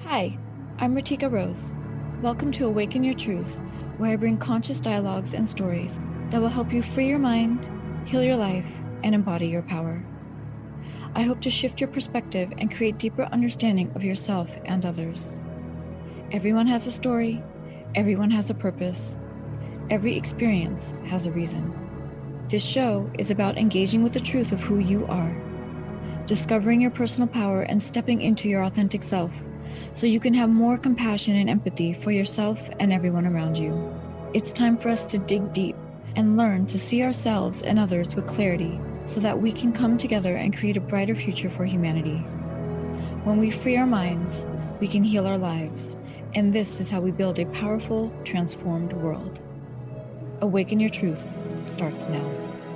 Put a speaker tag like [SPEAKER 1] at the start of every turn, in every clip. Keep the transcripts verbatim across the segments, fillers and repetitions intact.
[SPEAKER 1] Hi, I'm Ratika Rose. Welcome to Awaken Your Truth, where I bring conscious dialogues and stories that will help you free your mind, heal your life, and embody your power. I hope to shift your perspective and create deeper understanding of yourself and others. Everyone has a story, everyone has a purpose, every experience has a reason. This show is about engaging with the truth of who you are, discovering your personal power and stepping into your authentic self, so you can have more compassion and empathy for yourself and everyone around you. It's time for us to dig deep and learn to see ourselves and others with clarity so that we can come together and create a brighter future for humanity. When we free our minds, we can heal our lives, and this is how we build a powerful, transformed world. Awaken Your Truth starts now.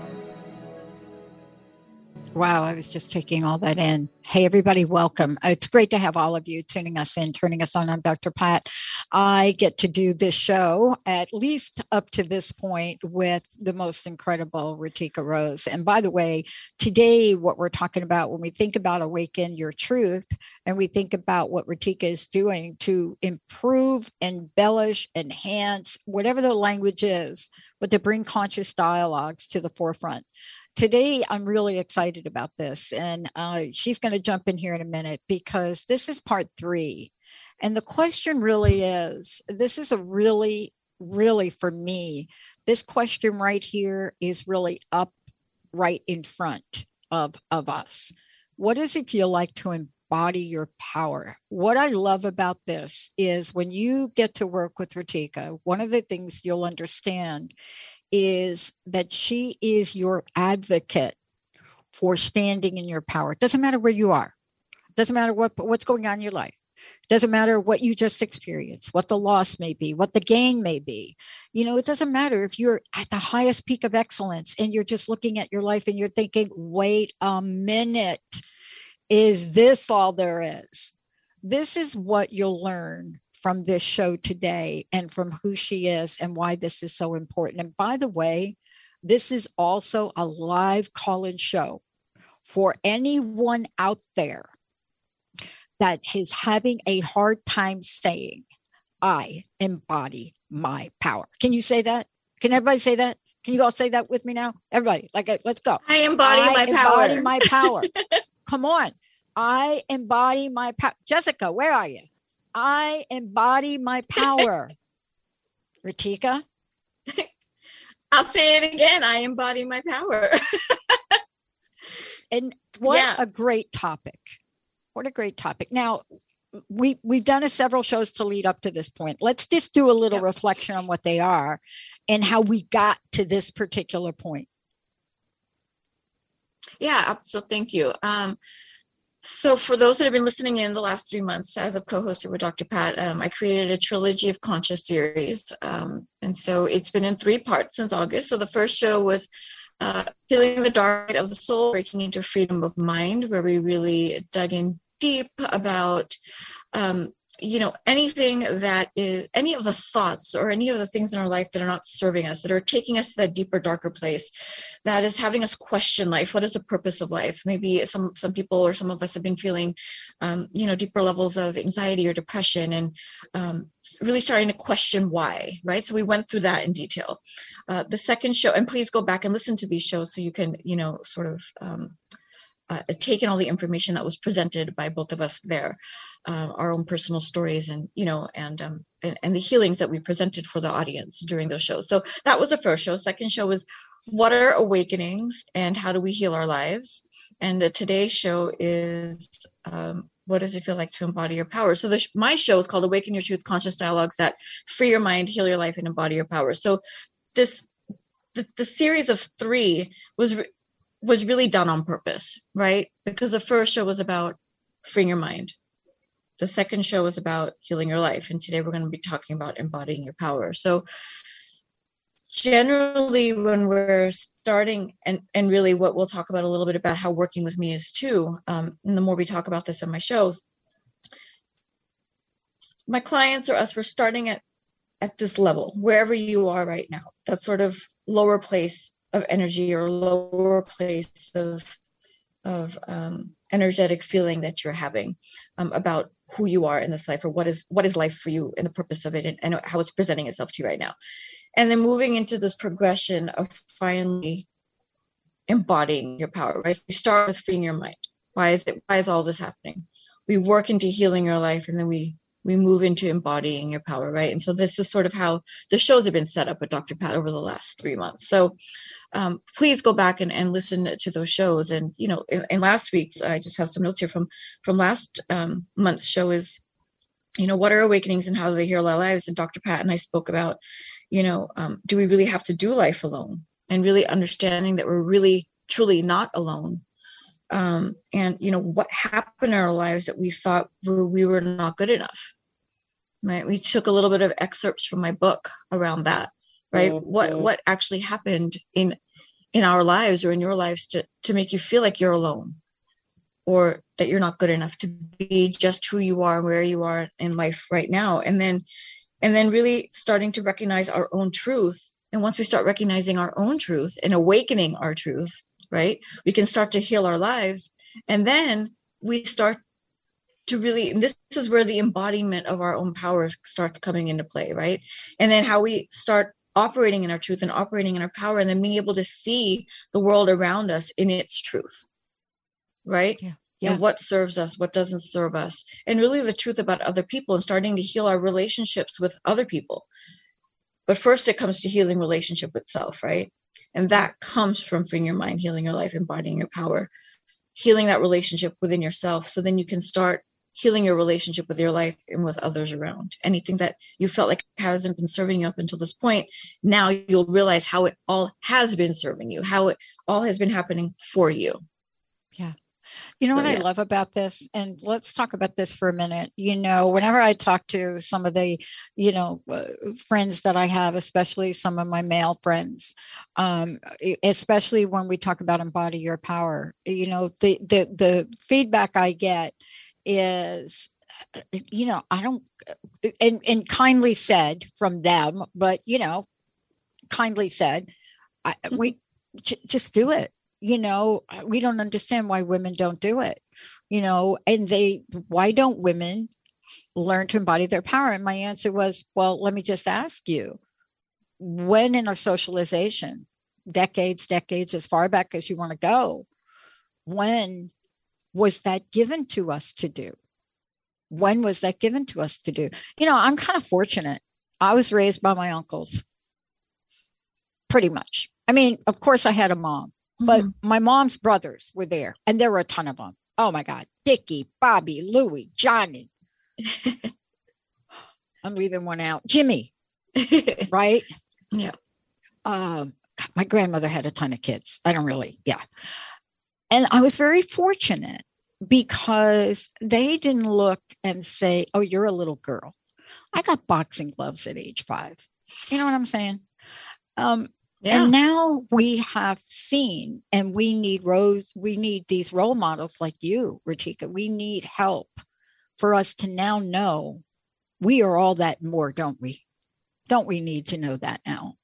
[SPEAKER 2] Wow, I was just taking all that in. Hey, everybody, welcome. It's great to have all of you tuning us in, turning us on. I'm Doctor Pat. I get to do this show, at least up to this point, with the most incredible Ratika Rose. And by the way, today, what we're talking about, when we think about Awaken Your Truth, and we think about what Ratika is doing to improve, embellish, enhance, whatever the language is, but to bring conscious dialogues to the forefront. Today, I'm really excited about this, and uh, she's going to jump in here in a minute because this is part three. And the question really is, this is a really, really, for me, this question right here is really up right in front of, of us. What does it feel like to embody your power? What I love about this is when you get to work with Ratika, one of the things you'll understand is that she is your advocate for standing in your power. It doesn't matter where you are. It doesn't matter what, what's going on in your life. It doesn't matter what you just experienced, what the loss may be, what the gain may be. You know, it doesn't matter if you're at the highest peak of excellence and you're just looking at your life and you're thinking, wait a minute, is this all there is? This is what you'll learn from this show today and from who she is and why this is so important. And by the way, this is also a live call-in show for anyone out there that is having a hard time saying, I embody my power. Can you say that? Can everybody say that? Can you all say that with me now? Everybody, like, let's go.
[SPEAKER 3] I embody
[SPEAKER 2] I
[SPEAKER 3] my
[SPEAKER 2] embody
[SPEAKER 3] power.
[SPEAKER 2] embody my power. Come on. I embody my power. Jessica, where are you? I embody my power. Ratika?
[SPEAKER 3] I'll say it again. I embody my power.
[SPEAKER 2] And what
[SPEAKER 3] Yeah.
[SPEAKER 2] a great topic. What a great topic. Now, we, we've done a several shows to lead up to this point. Let's just do a little yep. reflection on what they are and how we got to this particular point.
[SPEAKER 3] Yeah, so thank you. Um, So for those that have been listening in the last three months, as I've co-hosted with Doctor Pat, um, I created a trilogy of conscious series. Um, and so it's been in three parts since August. So the first show was uh, Healing the Dark Night of the Soul, Breaking into Freedom of Mind, where we really dug in deep about um, you know, anything that is, any of the thoughts or any of the things in our life that are not serving us, that are taking us to that deeper, darker place, that is having us question life. What is the purpose of life? Maybe some some people or some of us have been feeling, um, you know, deeper levels of anxiety or depression, and um, really starting to question why, right? So we went through that in detail. Uh, the second show, and please go back and listen to these shows so you can, you know, sort of um, uh, take in all the information that was presented by both of us there. Uh, our own personal stories and, you know, and, um, and and the healings that we presented for the audience during those shows. So that was the first show. Second show was what are awakenings and how do we heal our lives? And uh, today's show is um, what does it feel like to embody your power? So the, my show is called Awaken Your Truth, Conscious Dialogues that free your mind, heal your life, and embody your power. So this the, the series of three was re- was really done on purpose, right? Because the first show was about freeing your mind. The second show is about healing your life. And today we're going to be talking about embodying your power. So generally when we're starting, and, and really what we'll talk about a little bit about how working with me is too, um, and the more we talk about this in my shows, my clients or us, we're starting at, at this level, wherever you are right now, that sort of lower place of energy or lower place of, of um, energetic feeling that you're having um, about who you are in this life, or what is what is life for you and the purpose of it, and, and how it's presenting itself to you right now. And then moving into this progression of finally embodying your power, right? We start with freeing your mind. Why is it, why is all this happening? We work into healing your life, and then we we move into embodying your power, right? And so this is sort of how the shows have been set up with Doctor Pat over the last three months. So um, please go back and, and listen to those shows. And, you know, in, in last week's, I just have some notes here from, from last um, month's show is, you know, what are awakenings and how do they heal our lives? And Doctor Pat and I spoke about, you know, um, do we really have to do life alone? And really understanding that we're really, truly not alone. Um, and, you know, what happened in our lives that we thought we, we were not good enough, right? We took a little bit of excerpts from my book around that, right? Mm-hmm. What what actually happened in in our lives or in your lives to, to make you feel like you're alone, or that you're not good enough to be just who you are, where you are in life right now. And then, and then really starting to recognize our own truth. And once we start recognizing our own truth and awakening our truth, right, we can start to heal our lives. And then we start to really, and this, this is where the embodiment of our own power starts coming into play, right? And then how we start operating in our truth and operating in our power, and then being able to see the world around us in its truth, right?
[SPEAKER 2] Yeah. Yeah.
[SPEAKER 3] And what serves us, what doesn't serve us, and really the truth about other people, and starting to heal our relationships with other people. But first it comes to healing relationship with self, right? And that comes from freeing your mind, healing your life, embodying your power, healing that relationship within yourself. So then you can start healing your relationship with your life and with others around. Anything that you felt like hasn't been serving you up until this point, now you'll realize how it all has been serving you, how it all has been happening for you.
[SPEAKER 2] Yeah. You know
[SPEAKER 3] So,
[SPEAKER 2] what I
[SPEAKER 3] yeah.
[SPEAKER 2] love about this? And let's talk about this for a minute. You know, whenever I talk to some of the, you know, uh, friends that I have, especially some of my male friends, um, especially when we talk about embody your power, you know, the, the, the feedback I get is, you know, I don't, and, and kindly said from them, but, you know, kindly said, I, we j- just do it. You know, we don't understand why women don't do it, you know, and they, why don't women learn to embody their power? And my answer was, well, let me just ask you, when in our socialization, decades, decades, as far back as you want to go, when was that given to us to do? When was that given to us to do? You know, I'm kind of fortunate. I was raised by my uncles, pretty much. I mean, of course I had a mom. But mm-hmm. my mom's brothers were there, and there were a ton of them. Oh my God. Dickie, Bobby, Louie, Johnny. I'm leaving one out. Jimmy. Right?
[SPEAKER 3] Yeah.
[SPEAKER 2] Um, my grandmother had a ton of kids. I don't really, yeah. And I was very fortunate because they didn't look and say, oh, you're a little girl. I got boxing gloves at age five. You know what I'm saying? Um,
[SPEAKER 3] Yeah.
[SPEAKER 2] And now we have seen, and we need Rose, we need these role models like you, Ruchika. We need help for us to now know we are all that more, don't we? Don't we need to know that now?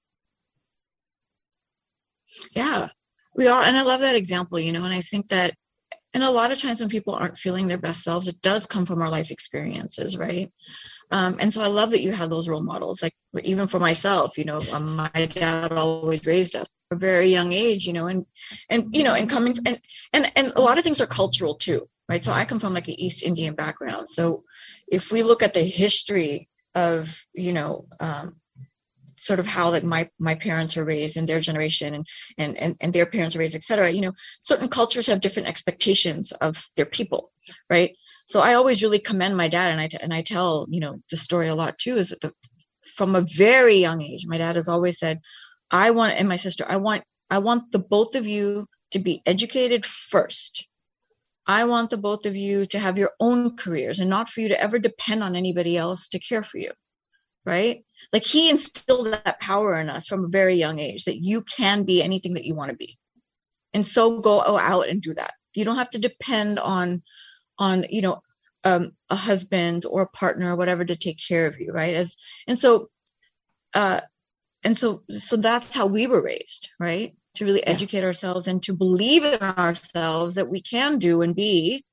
[SPEAKER 3] Yeah, we are. And I love that example, you know, and I think that, and a lot of times when people aren't feeling their best selves, it does come from our life experiences, right? Um, and so I love that you have those role models, like even for myself, you know, um, my dad always raised us from a very young age, you know, and, and, you know, and coming, and, and, and a lot of things are cultural too, right? So I come from like an East Indian background. So if we look at the history of, you know, um, sort of how like my, my parents were raised in their generation and, and, and, and their parents were raised, et cetera, you know, certain cultures have different expectations of their people, right? So I always really commend my dad, and I t- and I tell, you know, the story a lot too, is that the, from a very young age, my dad has always said, I want, and my sister, I want, I want the both of you to be educated first. I want the both of you to have your own careers and not for you to ever depend on anybody else to care for you, right? Like he instilled that power in us from a very young age, that you can be anything that you want to be. And so go out and do that. You don't have to depend on on, you know, um, a husband or a partner or whatever to take care of you. Right. As, and so, uh, and so, so that's how we were raised, right. To really
[SPEAKER 2] Yeah.
[SPEAKER 3] educate ourselves and to believe in ourselves that we can do and be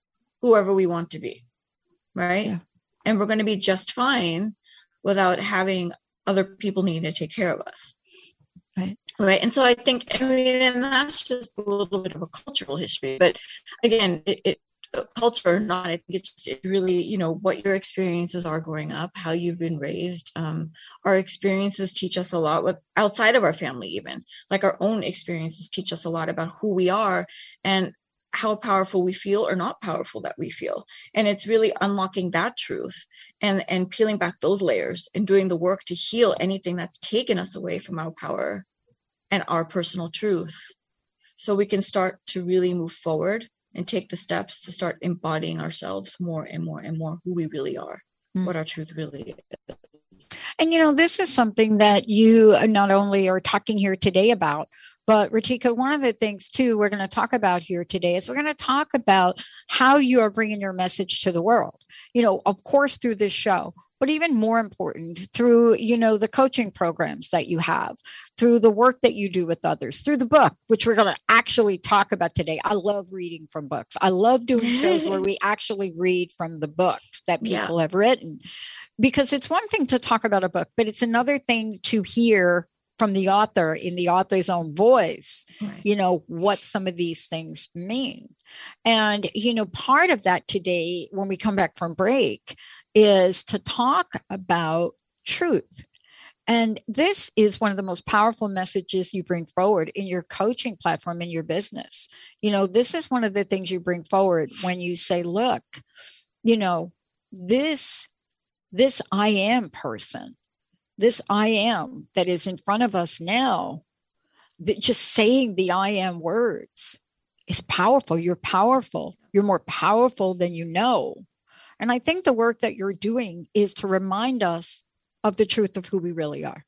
[SPEAKER 3] whoever we want to be, right?
[SPEAKER 2] Yeah.
[SPEAKER 3] And we're going to be just fine without having other people needing to take care of us.
[SPEAKER 2] Right.
[SPEAKER 3] Right. And so I think, I mean, and that's just a little bit of a cultural history, but again, it, it culture or not, I think it's just, it really, you know, what your experiences are growing up, how you've been raised. Um, our experiences teach us a lot with outside of our family, even like our own experiences teach us a lot about who we are and how powerful we feel or not powerful that we feel. And it's really unlocking that truth and, and peeling back those layers and doing the work to heal anything that's taken us away from our power and our personal truth. So we can start to really move forward and take the steps to start embodying ourselves more and more and more who we really are, mm. what our truth really is.
[SPEAKER 2] And, you know, this is something that you not only are talking here today about, but Ritika, one of the things too, we're going to talk about here today is we're going to talk about how you are bringing your message to the world, you know, of course, through this show, but even more important through, you know, the coaching programs that you have, through the work that you do with others, through the book, which we're going to actually talk about today. I love reading from books. I love doing shows where we actually read from the books that people yeah. have written, because it's one thing to talk about a book, but it's another thing to hear from the author in the author's own voice, right. you know, what some of these things mean. And, you know, part of that today, when we come back from break, is to talk about truth. And this is one of the most powerful messages you bring forward in your coaching platform, in your business. You know, this is one of the things you bring forward when you say, look, you know, this, this I am person, this I am that is in front of us now, that just saying the I am words is powerful. You're powerful. You're more powerful than you know. And I think the work that you're doing is to remind us of the truth of who we really are.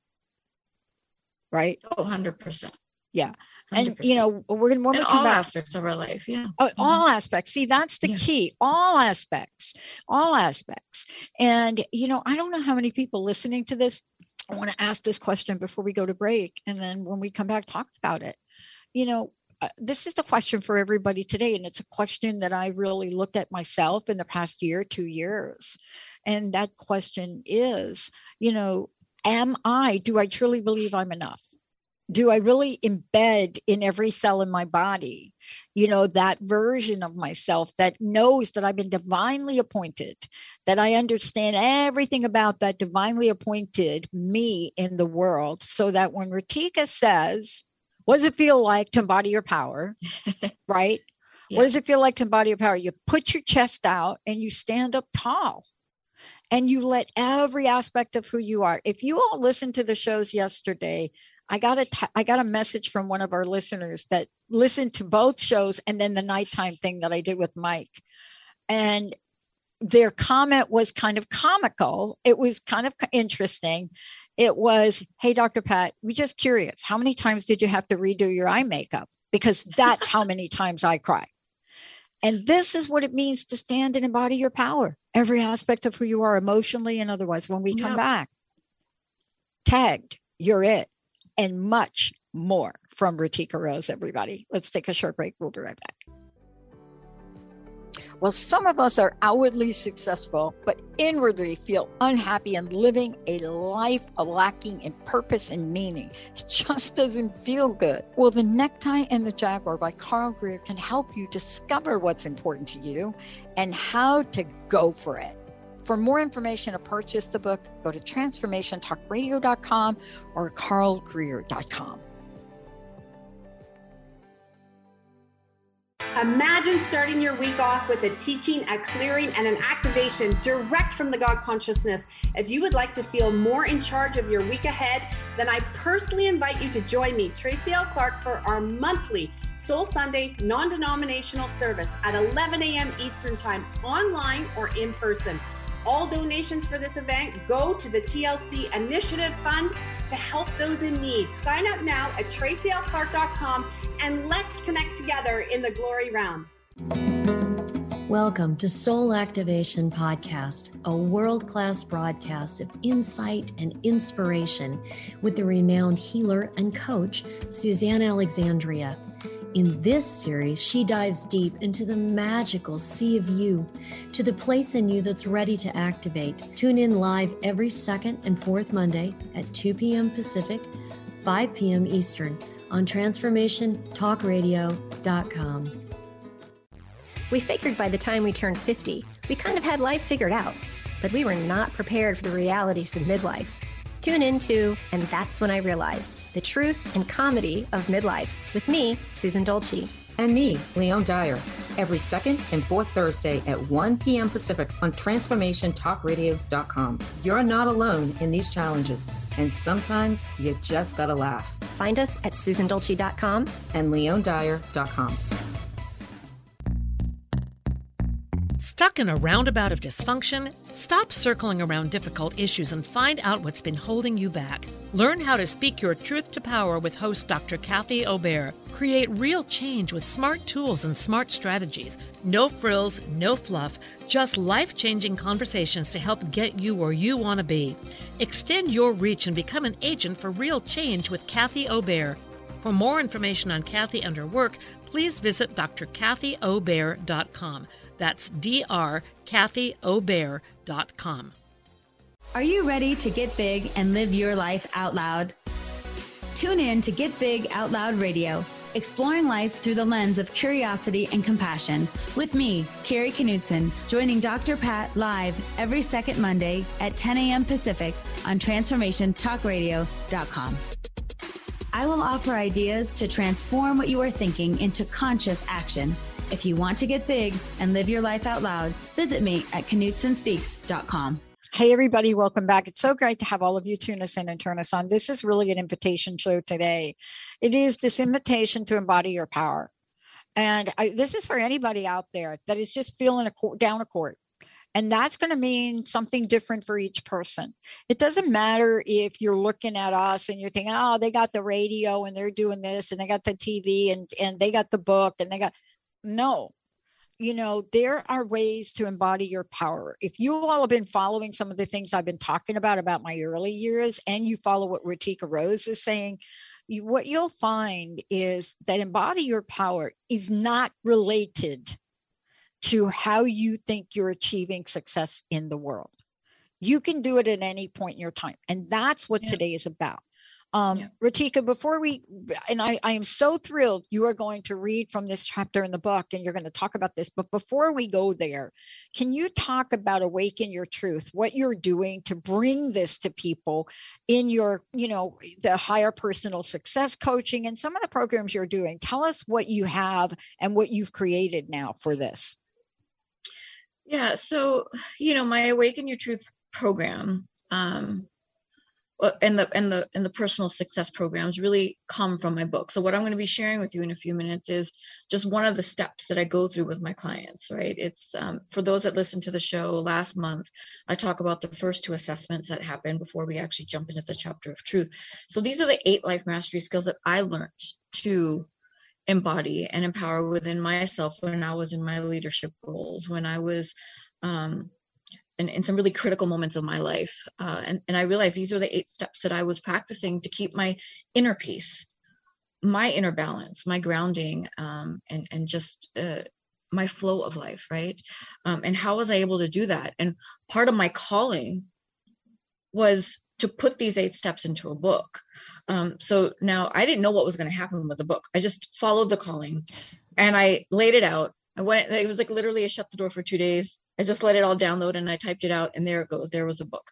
[SPEAKER 2] Right?
[SPEAKER 3] Oh, one hundred percent.
[SPEAKER 2] Yeah. one hundred percent. And, you know, we're going to, when we come
[SPEAKER 3] all
[SPEAKER 2] back,
[SPEAKER 3] aspects of our life. Yeah.
[SPEAKER 2] Oh, mm-hmm. All aspects. See, that's the yeah. key. All aspects, all aspects. And, you know, I don't know how many people listening to this. I want to ask this question before we go to break. And then when we come back, talk about it. You know, uh, this is the question for everybody today. And it's a question that I really looked at myself in the past year, two years. And that question is, you know, am I, do I truly believe I'm enough? Do I really embed in every cell in my body, you know, that version of myself that knows that I've been divinely appointed, that I understand everything about that divinely appointed me in the world, so that when Ritika says, what does it feel like to embody your power, right? Yeah. What does it feel like to embody your power? You put your chest out and you stand up tall. And you let every aspect of who you are. If you all listened to the shows yesterday, I got a t- I got a message from one of our listeners that listened to both shows and then the nighttime thing that I did with Mike. And their comment was kind of comical. It was kind of interesting. It was, hey, Doctor Pat, we're just curious. How many times did you have to redo your eye makeup? Because that's how many times I cry. And this is what it means to stand and embody your power. Every aspect of who you are emotionally and otherwise. When we come yep. back, tagged, you're it. And much more from Ritika Rose, everybody. Let's take a short break. We'll be right back. Well, some of us are outwardly successful, but inwardly feel unhappy and living a life lacking in purpose and meaning. It just doesn't feel good. Well, The Necktie and the Jaguar by Carl Greer can help you discover what's important to you and how to go for it. For more information to purchase the book, go to transformation talk radio dot com or carl greer dot com.
[SPEAKER 4] Imagine starting your week off with a teaching, a clearing, and an activation direct from the God consciousness. If you would like to feel more in charge of your week ahead, then I personally invite you to join me, Tracy L. Clark, for our monthly Soul Sunday non-denominational service at eleven a.m. Eastern Time, online or in person. All donations for this event go to the T L C Initiative Fund to help those in need. Sign up now at tracy l clark dot com and let's connect together in the glory realm.
[SPEAKER 5] Welcome to Soul Activation Podcast, a world-class broadcast of insight and inspiration with the renowned healer and coach, Suzanne Alexandria. In this series, she dives deep into the magical sea of you, to the place in you that's ready to activate. Tune in live every second and fourth Monday at two p.m. Pacific, five p.m. Eastern on transformation talk radio dot com.
[SPEAKER 6] We figured by the time we turned fifty, we kind of had life figured out, but we were not prepared for the realities of midlife. Tune into And That's When I Realized, the truth and comedy of midlife, with me, Susan Dolce.
[SPEAKER 7] And me, Leon Dyer, every second and fourth Thursday at one p.m. Pacific on transformation talk radio dot com. You're not alone in these challenges, and sometimes you just gotta laugh.
[SPEAKER 6] Find us at susan dolce dot com
[SPEAKER 7] and leon dyer dot com.
[SPEAKER 8] Stuck in a roundabout of dysfunction? Stop circling around difficult issues and find out what's been holding you back. Learn how to speak your truth to power with host Doctor Kathy Obear. Create real change with smart tools and smart strategies. No frills, no fluff, just life-changing conversations to help get you where you want to be. Extend your reach and become an agent for real change with Kathy Obear. For more information on Kathy and her work, please visit d r kathy obear dot com. That's D R Kathy Obear dot com.
[SPEAKER 9] Are you ready to get big and live your life out loud? Tune in to Get Big Out Loud Radio, exploring life through the lens of curiosity and compassion, with me, Carrie Knudsen, joining Doctor Pat live every second Monday at ten a.m. Pacific on transformation talk radio dot com. I will offer ideas to transform what you are thinking into conscious action. If you want to get big and live your life out loud, visit me at knudsen speaks dot com.
[SPEAKER 2] Hey, everybody, welcome back. It's so great to have all of you tune us in and turn us on. This is really an invitation show today. It is this invitation to embody your power. And I, this is for anybody out there that is just feeling a court, down a court. And that's going to mean something different for each person. It doesn't matter if you're looking at us and you're thinking, oh, they got the radio and they're doing this and they got the T V and, and they got the book and they got... No, you know, there are ways to embody your power. If you all have been following some of the things I've been talking about, about my early years, and you follow what Ratika Rose is saying, you, what you'll find is that embody your power is not related to how you think you're achieving success in the world. You can do it at any point in your time. And that's what yeah. today is about. Um, yeah. Ratika, before we, and I, I am so thrilled you are going to read from this chapter in the book and you're going to talk about this, but before we go there, can you talk about Awaken Your Truth, what you're doing to bring this to people in your, you know, the higher personal success coaching and some of the programs you're doing? Tell us what you have and what you've created now for this.
[SPEAKER 3] Yeah. So, you know, my Awaken Your Truth program, um, and the and the and the personal success programs really come from my book. So what I'm going to be sharing with you in a few minutes is just one of the steps that I go through with my clients, right? It's um, for those that listened to the show last month, I talk about the first two assessments that happen before we actually jump into the chapter of truth. So these are the eight life mastery skills that I learned to embody and empower within myself when I was in my leadership roles, when I was um, in, in some really critical moments of my life. Uh, and, and I realized these are the eight steps that I was practicing to keep my inner peace, my inner balance, my grounding, um, and, and just uh, my flow of life, right? Um, and how was I able to do that? And part of my calling was to put these eight steps into a book. Um, so now I didn't know what was going to happen with the book. I just followed the calling and I laid it out. I went, it was like literally I shut the door for two days. I just let it all download and I typed it out and there it goes. There was a book.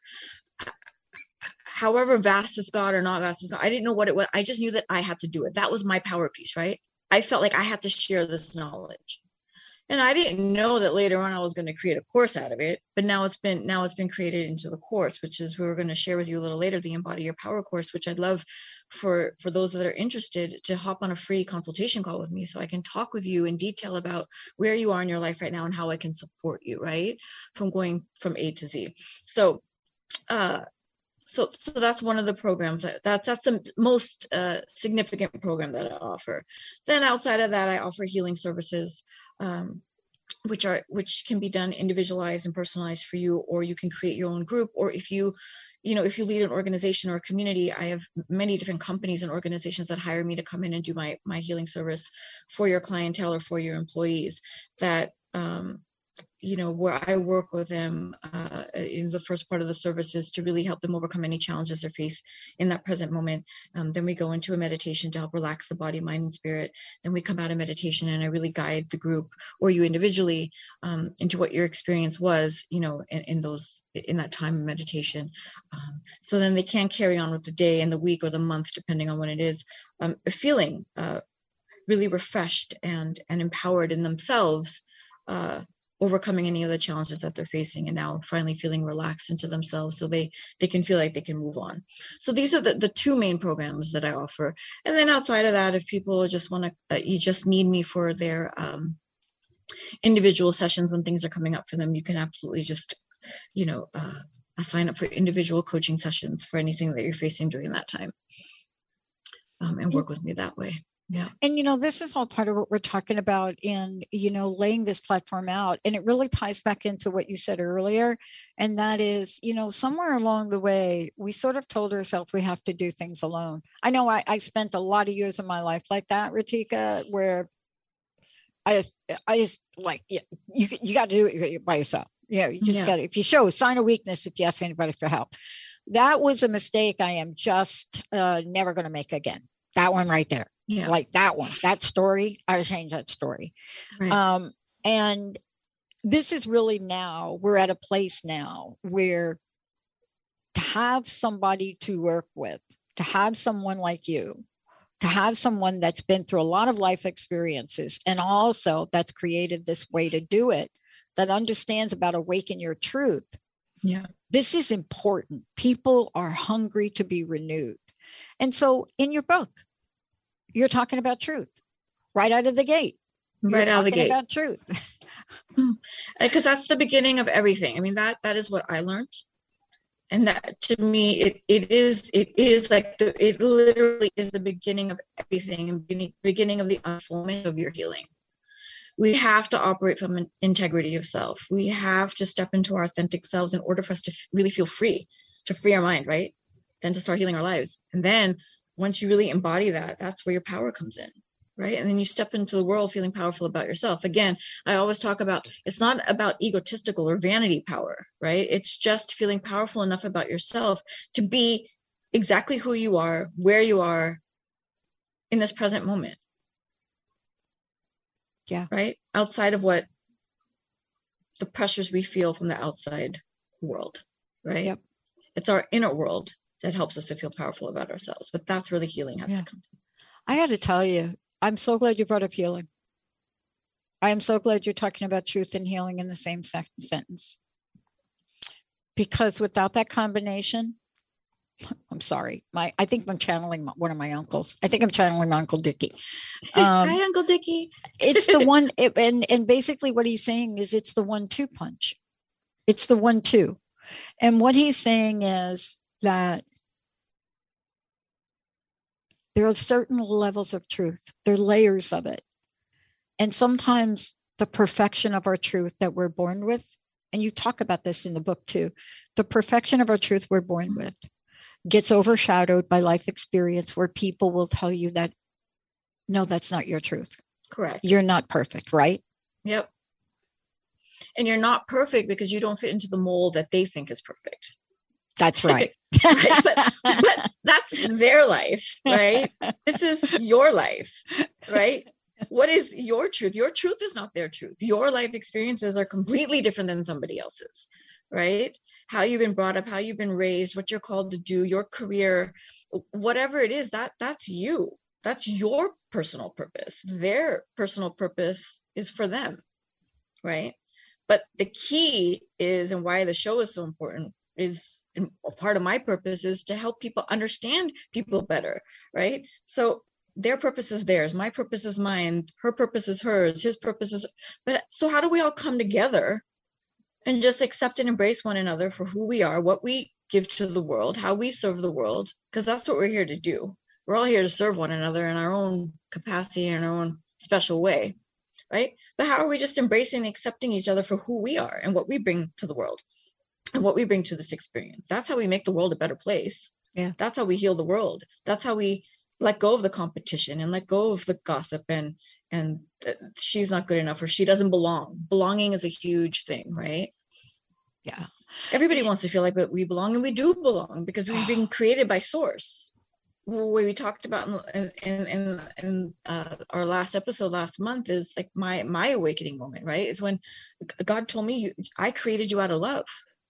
[SPEAKER 3] However vast is God or not vast is God, I didn't know what it was. I just knew that I had to do it. That was my power piece, right? I felt like I had to share this knowledge. And I didn't know that later on I was going to create a course out of it, but now it's been now it's been created into the course, which is we're going to share with you a little later, the Embody Your Power course, which I'd love for for those that are interested to hop on a free consultation call with me so I can talk with you in detail about where you are in your life right now and how I can support you, right? From going from A to Z. So, uh, so so that's one of the programs that, that's that's the most uh, significant program that I offer. Then outside of that, I offer healing services. Um, which are which can be done individualized and personalized for you, or you can create your own group, or if you you know, if you lead an organization or a community, I have many different companies and organizations that hire me to come in and do my, my healing service for your clientele or for your employees, that, um, you know, where I work with them uh, in the first part of the service is to really help them overcome any challenges they face in that present moment. Um, then we go into a meditation to help relax the body, mind, and spirit. Then we come out of meditation and I really guide the group or you individually um, into what your experience was, you know, in, in those, in that time of meditation. Um, so then they can carry on with the day and the week or the month, depending on when it is, um, feeling uh, really refreshed and, and empowered in themselves, uh, overcoming any of the challenges that they're facing, and now finally feeling relaxed into themselves so they they can feel like they can move on. So these are the, the two main programs that I offer. And then outside of that, if people just want to, uh, you just need me for their um, individual sessions when things are coming up for them, you can absolutely just, you know, uh, sign up for individual coaching sessions for anything that you're facing during that time um, and work with me that way. Yeah.
[SPEAKER 2] And, you know, this is all part of what we're talking about in, you know, laying this platform out. And it really ties back into what you said earlier. And that is, you know, somewhere along the way, we sort of told ourselves we have to do things alone. I know I, I spent a lot of years of my life like that, Ritika, where I just, I just like, yeah, you, you got to do it by yourself. You know, you just yeah. got to, if you show a sign of weakness, if you ask anybody for help, that was a mistake I am just uh, never going to make again. That one right there. Yeah. Like that one, that story, I would change that story. Right. Um, and this is really now, we're at a place now where to have somebody to work with, to have someone like you, to have someone that's been through a lot of life experiences, and also that's created this way to do it, that understands about awaken your truth.
[SPEAKER 3] Yeah.
[SPEAKER 2] This is important. People are hungry to be renewed. And so in your book, you're talking about truth right out of the gate. You're
[SPEAKER 3] right out of the gate
[SPEAKER 2] about truth.
[SPEAKER 3] Because that's the beginning of everything. I mean, that that is what I learned. And that to me, it it is, it is like the, it literally is the beginning of everything and beginning, beginning of the unfoldment of your healing. We have to operate from an integrity of self. We have to step into our authentic selves in order for us to f- really feel free, to free our mind, right? Then to start healing our lives. And then once you really embody that, that's where your power comes in, right? And then you step into the world feeling powerful about yourself. Again, I always talk about, it's not about egotistical or vanity power, right? It's just feeling powerful enough about yourself to be exactly who you are, where you are in this present moment.
[SPEAKER 2] Yeah.
[SPEAKER 3] Right? Outside of what the pressures we feel from the outside world, right?
[SPEAKER 2] Yep.
[SPEAKER 3] It's our inner world that helps us to feel powerful about ourselves. But that's where the healing has yeah. to come.
[SPEAKER 2] I had to tell you, I'm so glad you brought up healing. I am so glad you're talking about truth and healing in the same se- sentence. Because without that combination, I'm sorry, my I think I'm channeling my, one of my uncles. I think I'm channeling my Uncle Dickie.
[SPEAKER 3] Um, Hi, Uncle Dickie.
[SPEAKER 2] It's the one, it, and and basically what he's saying is it's the one-two punch. It's the one-two. And what he's saying is that there are certain levels of truth. There are layers of it. And sometimes the perfection of our truth that we're born with, and you talk about this in the book too, the perfection of our truth we're born with gets overshadowed by life experience where people will tell you that, no, that's not your truth.
[SPEAKER 3] Correct.
[SPEAKER 2] You're not perfect, right?
[SPEAKER 3] Yep. And you're not perfect because you don't fit into the mold that they think is perfect.
[SPEAKER 2] That's right.
[SPEAKER 3] right? But, but that's their life, right? This is your life, right? What is your truth? Your truth is not their truth. Your life experiences are completely different than somebody else's, right? How you've been brought up, how you've been raised, what you're called to do, your career, whatever it is, that that's you. That's your personal purpose. Their personal purpose is for them, right? But the key is, and why the show is so important, is and part of my purpose is to help people understand people better, right? So their purpose is theirs, my purpose is mine, her purpose is hers, his purpose is, but so how do we all come together and just accept and embrace one another for who we are, what we give to the world, how we serve the world, because that's what we're here to do. We're all here to serve one another in our own capacity, in our own special way, right? But how are we just embracing and accepting each other for who we are and what we bring to the world? and what we bring to this experience. That's how we make the world a better place.
[SPEAKER 2] Yeah.
[SPEAKER 3] That's how we heal the world. That's how we let go of the competition and let go of the gossip and, and th- she's not good enough or she doesn't belong. Belonging is a huge thing, right?
[SPEAKER 2] Yeah.
[SPEAKER 3] Everybody wants to feel like we belong, and we do belong because we've been created by source. What we talked about in in, in, in uh, our last episode last month is like my my awakening moment, right? It's when God told me, I created you out of love.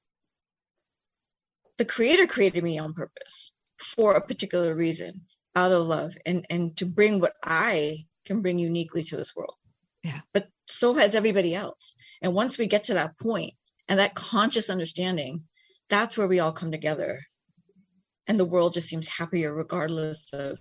[SPEAKER 3] The Creator created me on purpose for a particular reason, out of love, and and to bring what I can bring uniquely to this world.
[SPEAKER 2] Yeah.
[SPEAKER 3] But so has everybody else. And once we get to that point and that conscious understanding, that's where we all come together. And the world just seems happier regardless of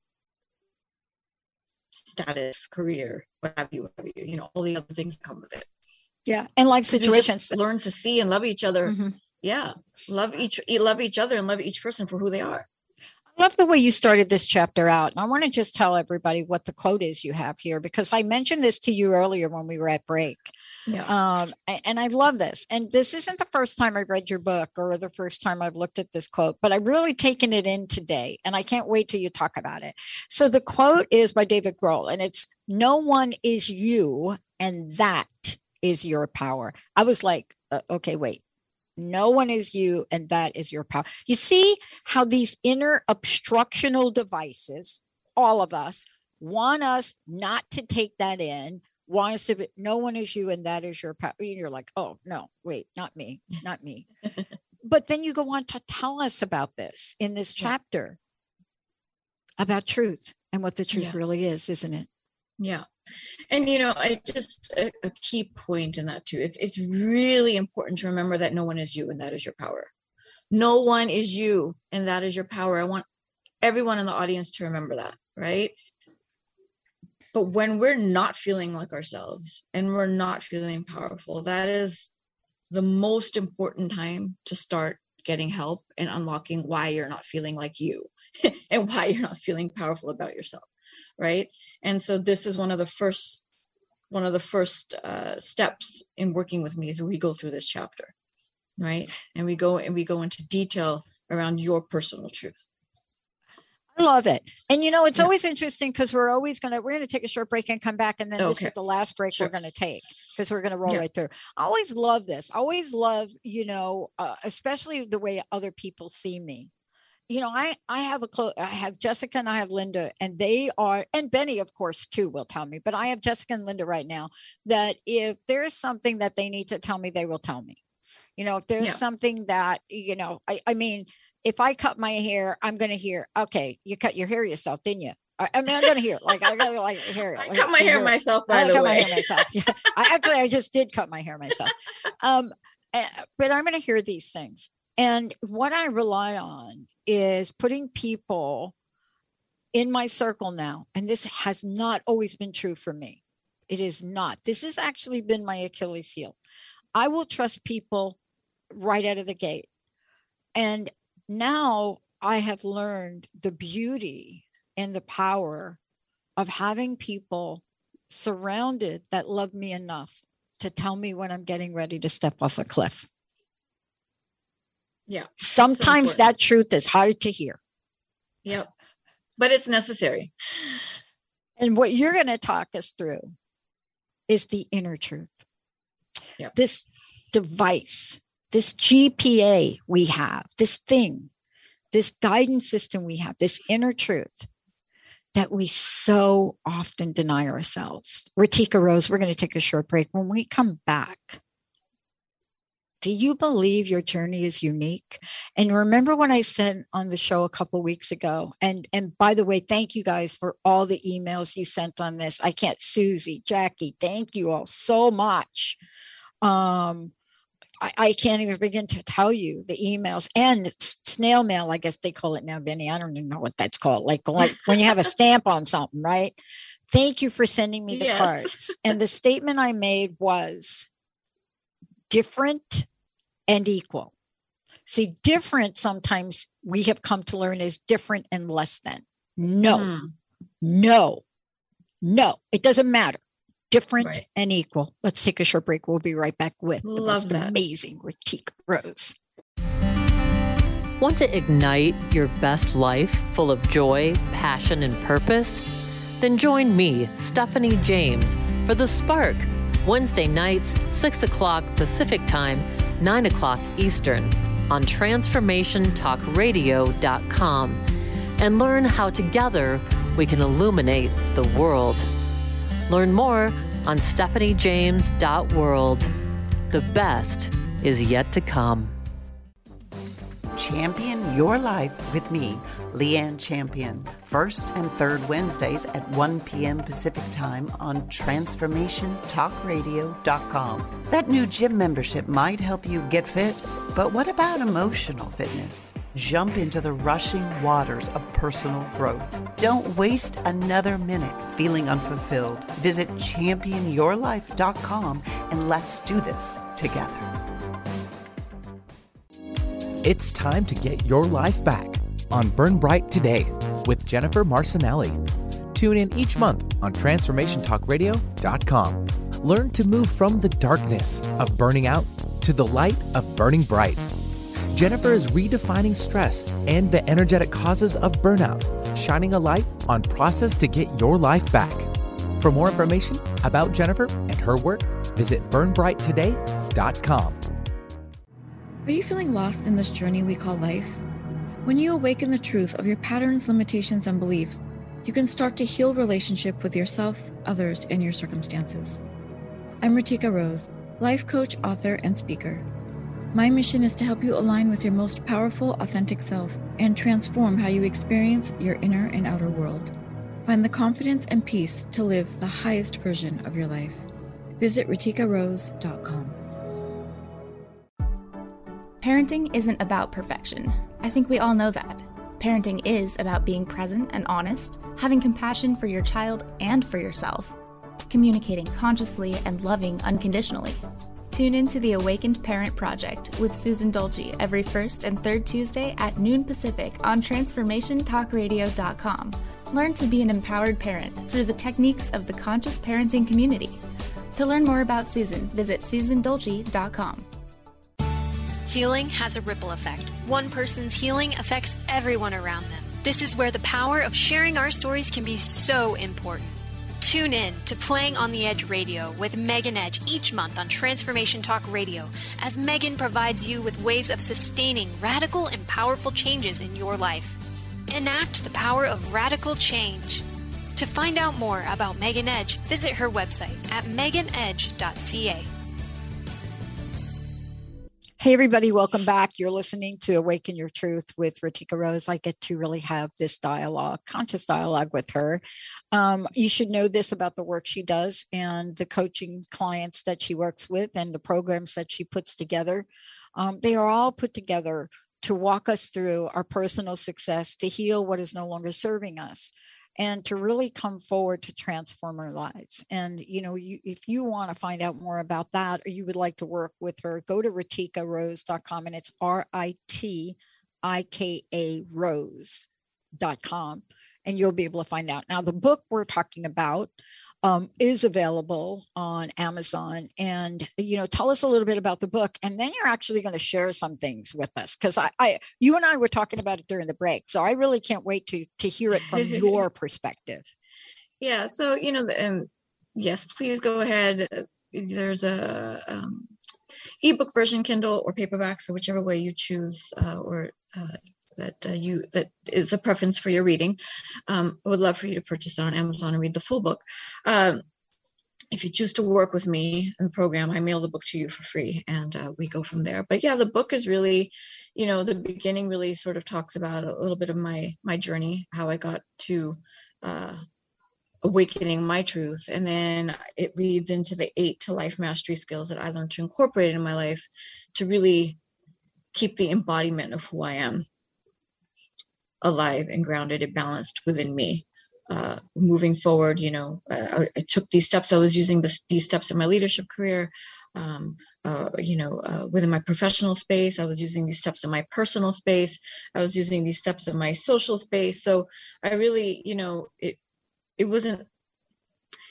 [SPEAKER 3] status, career, what have you, whatever you, you know, all the other things that come with it.
[SPEAKER 2] Yeah. And like situations.
[SPEAKER 3] Learn to see and love each other.
[SPEAKER 2] Mm-hmm.
[SPEAKER 3] Yeah. Love each, love each other and love each person for who they are.
[SPEAKER 2] I love the way you started this chapter out. And I want to just tell everybody what the quote is you have here, because I mentioned this to you earlier when we were at break.
[SPEAKER 3] Yeah.
[SPEAKER 2] Um, and I love this. And this isn't the first time I've read your book or the first time I've looked at this quote, but I've really taken it in today. And I can't wait till you talk about it. So the quote is by David Grohl, and it's, "No one is you, and that is your power." I was like, uh, okay, wait. No one is you, and that is your power. You see how these inner obstructional devices, all of us, want us not to take that in, want us to be, no one is you, and that is your power. And you're like, oh, no, wait, not me, not me. But then you go on to tell us about this in this chapter, about truth and what the truth
[SPEAKER 3] Yeah.
[SPEAKER 2] really is, isn't it?
[SPEAKER 3] Yeah. And, you know, I just, a, a key point in that too, it's, it's really important to remember that no one is you, and that is your power. No one is you, and that is your power. I want everyone in the audience to remember that, right? But when we're not feeling like ourselves and we're not feeling powerful, that is the most important time to start getting help and unlocking why you're not feeling like you and why you're not feeling powerful about yourself, right? And so this is one of the first, one of the first uh, steps in working with me is we go through this chapter, right? And we go and we go into detail around your personal truth.
[SPEAKER 2] I love it. And, you know, it's
[SPEAKER 3] Yeah.
[SPEAKER 2] always interesting because we're always going to, we're going to take a short break and come back. And then this
[SPEAKER 3] Okay.
[SPEAKER 2] is the last break
[SPEAKER 3] Sure.
[SPEAKER 2] we're going to take because we're going to roll
[SPEAKER 3] Yeah.
[SPEAKER 2] right through. I always love this. I always love, you know, uh, especially the way other people see me. You know, I, I have a close, I have Jessica and I have Linda, and they are, and Benny, of course, too, will tell me, but I have Jessica and Linda right now that if there is something that they need to tell me, they will tell me. You know, if there's
[SPEAKER 3] Yeah.
[SPEAKER 2] something that, you know, I, I mean, if I cut my hair, I'm going to hear, okay, you cut your hair yourself, didn't you? I, I mean, I'm going to hear, like, I got to like hear it.
[SPEAKER 3] I
[SPEAKER 2] like,
[SPEAKER 3] cut my
[SPEAKER 2] you
[SPEAKER 3] hair
[SPEAKER 2] hear it.
[SPEAKER 3] myself,
[SPEAKER 2] I
[SPEAKER 3] by the
[SPEAKER 2] cut
[SPEAKER 3] way.
[SPEAKER 2] my hair myself. Yeah. I actually, I just did cut my hair myself. Um, eh, but I'm going to hear these things. And what I rely on is putting people in my circle now. And this has not always been true for me. It is not. This has actually been my Achilles heel. I will trust people right out of the gate. And now I have learned the beauty and the power of having people surrounded that love me enough to tell me when I'm getting ready to step off a cliff.
[SPEAKER 3] Yeah.
[SPEAKER 2] Sometimes
[SPEAKER 3] important.
[SPEAKER 2] that truth is hard to hear.
[SPEAKER 3] Yep. But it's necessary.
[SPEAKER 2] And what you're going to talk us through is the inner truth.
[SPEAKER 3] Yep.
[SPEAKER 2] This device, this G P A we have, this thing, this guidance system we have, this inner truth that we so often deny ourselves. Ratika Rose, we're going to take a short break. When we come back, do you believe your journey is unique? And remember what I said on the show a couple of weeks ago? And, and by the way, thank you guys for all the emails you sent on this. I can't, Susie, Jackie, thank you all so much. Um, I, I can't even begin to tell you the emails and snail mail. I guess they call it now, Benny. I don't even know what that's called. Like, like when you have a stamp on something, right? Thank you for sending me the
[SPEAKER 3] Yes.
[SPEAKER 2] cards. And the statement I made was different and equal. See, different sometimes we have come to learn is different and less than. No,
[SPEAKER 3] Mhm.
[SPEAKER 2] no, no, it doesn't matter. different
[SPEAKER 3] Right.
[SPEAKER 2] and equal. Let's take a short break. We'll be right back with the
[SPEAKER 3] Love
[SPEAKER 2] most
[SPEAKER 3] that.
[SPEAKER 2] amazing Ratika Rose.
[SPEAKER 10] Want to ignite your best life full of joy, passion, and purpose? Then join me, Stephanie James, for The Spark, Wednesday nights, six o'clock Pacific Time, nine o'clock Eastern, on transformation talk radio dot com, and learn how together we can illuminate the world. Learn more on stephanie james dot world. The best is yet to come.
[SPEAKER 11] Champion Your Life with me, Leanne Champion, first and third Wednesdays at one p.m. Pacific Time on transformation talk radio dot com. That new gym membership might help you get fit, but what about emotional fitness? Jump into the rushing waters of personal growth. Don't waste another minute feeling unfulfilled. Visit champion your life dot com and let's do this together.
[SPEAKER 12] It's time to get your life back on Burn Bright Today with Jennifer Marcinelli. Tune in each month on transformation talk radio dot com. Learn to move from the darkness of burning out to the light of burning bright. Jennifer is redefining stress and the energetic causes of burnout, shining a light on process to get your life back. For more information about Jennifer and her work, visit burn bright today dot com.
[SPEAKER 1] Are you feeling lost in this journey we call life? When you awaken the truth of your patterns, limitations, and beliefs, you can start to heal relationship with yourself, others, and your circumstances. I'm Ratika Rose, life coach, author, and speaker. My mission is to help you align with your most powerful, authentic self and transform how you experience your inner and outer world. Find the confidence and peace to live the highest version of your life. Visit ratika rose dot com.
[SPEAKER 13] Parenting isn't about perfection. I think we all know that. Parenting is about being present and honest, having compassion for your child and for yourself, communicating consciously and loving unconditionally. Tune into the Awakened Parent Project with Susan Dolce every first and third Tuesday at noon Pacific on transformation talk radio dot com. Learn to be an empowered parent through the techniques of the conscious parenting community. To learn more about Susan, visit susan dolce dot com.
[SPEAKER 14] Healing has a ripple effect. One person's healing affects everyone around them. This is where the power of sharing our stories can be so important. Tune in to Playing on the Edge Radio with Megan Edge each month on Transformation Talk Radio, as Megan provides you with ways of sustaining radical and powerful changes in your life. Enact the power of radical change. To find out more about Megan Edge, visit her website at megan edge dot c a.
[SPEAKER 2] Hey, everybody, welcome back. You're listening to Awaken Your Truth with Ratika Rose. I get to really have this dialogue, conscious dialogue with her. Um, you should know this about the work she does and the coaching clients that she works with and the programs that she puts together. Um, they are all put together to walk us through our personal success, to heal what is no longer serving us, and to really come forward to transform our lives. And, you know, you, if you want to find out more about that, or you would like to work with her, go to ratika rose dot com, and it's R I T I K A Rose dot com, and you'll be able to find out. Now, the book we're talking about um, is available on Amazon. And, you know, tell us a little bit about the book, and then you're actually going to share some things with us, because I, I, you and I were talking about it during the break. So I really can't wait to, to hear it from your perspective.
[SPEAKER 3] Yeah. So, you know, the, um, yes, please go ahead. There's a um, ebook version, Kindle or paperback. So whichever way you choose, uh, or uh, that uh, you that is a preference for your reading. Um, I would love for you to purchase it on Amazon and read the full book. Um, if you choose to work with me in the program, I mail the book to you for free, and uh, we go from there. But yeah, the book is really, you know, the beginning really sort of talks about a little bit of my my journey, how I got to uh, awakening my truth, and then it leads into the eight to life mastery skills that I learned to incorporate in my life to really keep the embodiment of who I am alive and grounded and balanced within me. Uh, moving forward, you know, uh, I, I took these steps. I was using this, these steps in my leadership career, um, uh, you know, uh, within my professional space. I was using these steps in my personal space. I was using these steps in my social space. So I really, you know, it, it wasn't,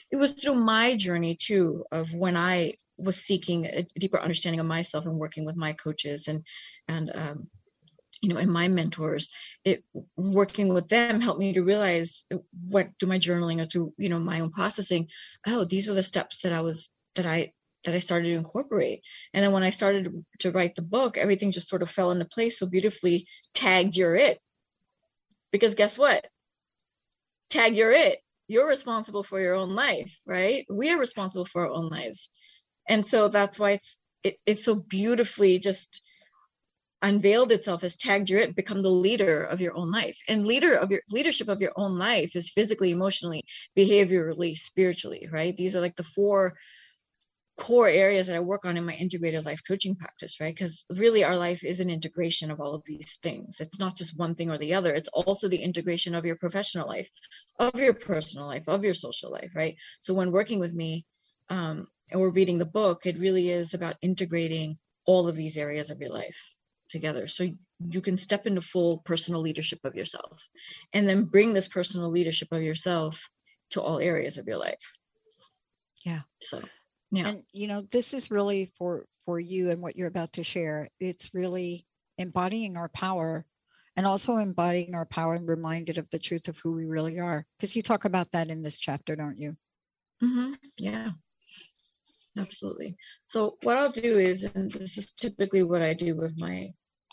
[SPEAKER 3] it was through my journey too, of when I was seeking a deeper understanding of myself and working with my coaches and, and, um, you know, and my mentors, it working with them helped me to realize what through my journaling or through, you know, my own processing. Oh, these were the steps that I was, that I, that I started to incorporate. And then when I started to write the book, everything just sort of fell into place so beautifully. Tagged, you're it. Because guess what? Tag, you're it. You're responsible for your own life, right? We are responsible for our own lives. And so that's why it's, it, it's so beautifully just unveiled itself as tagged, you're it, become the leader of your own life. And leader of your leadership of your own life is physically, emotionally, behaviorally, spiritually, right? These are like the four core areas that I work on in my integrated life coaching practice, right? Because really our life is an integration of all of these things. It's not just one thing or the other. It's also the integration of your professional life, of your personal life, of your social life, right? So when working with me um, and we're reading the book, it really is about integrating all of these areas of your life together. So you can step into full personal leadership of yourself and then bring this personal leadership of yourself to all areas of your life.
[SPEAKER 2] Yeah.
[SPEAKER 3] So yeah.
[SPEAKER 2] And, you know, this is really for, for you and what you're about to share. It's really embodying our power and also embodying our power and reminded of the truth of who we really are. Because you talk about that in this chapter, don't you?
[SPEAKER 3] Mm-hmm. Yeah, absolutely. So what I'll do is, and this is typically what I do with my,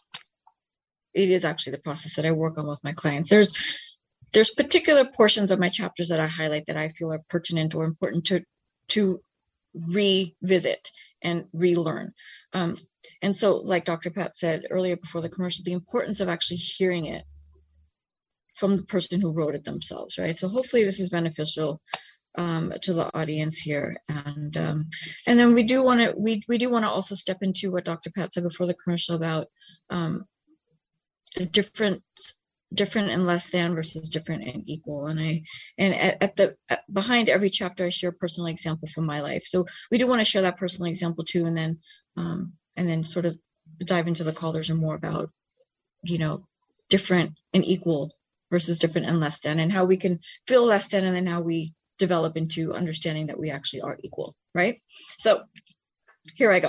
[SPEAKER 3] it is actually the process that I work on with my clients. There's, there's particular portions of my chapters that I highlight that I feel are pertinent or important to, to revisit and relearn. Um, and so, like Doctor Pat said earlier before the commercial, the importance of actually hearing it from the person who wrote it themselves, right? So hopefully this is beneficial um, to the audience here. And um, and then we do want to we we do want to also step into what Doctor Pat said before the commercial about um, different different and less than versus different and equal. And I, and at, at the, at, behind every chapter, I share a personal example from my life. So we do want to share that personal example too. And then, um, and then sort of dive into the callers and more about, you know, different and equal versus different and less than, and how we can feel less than, and then how we develop into understanding that we actually are equal. Right. So here I go.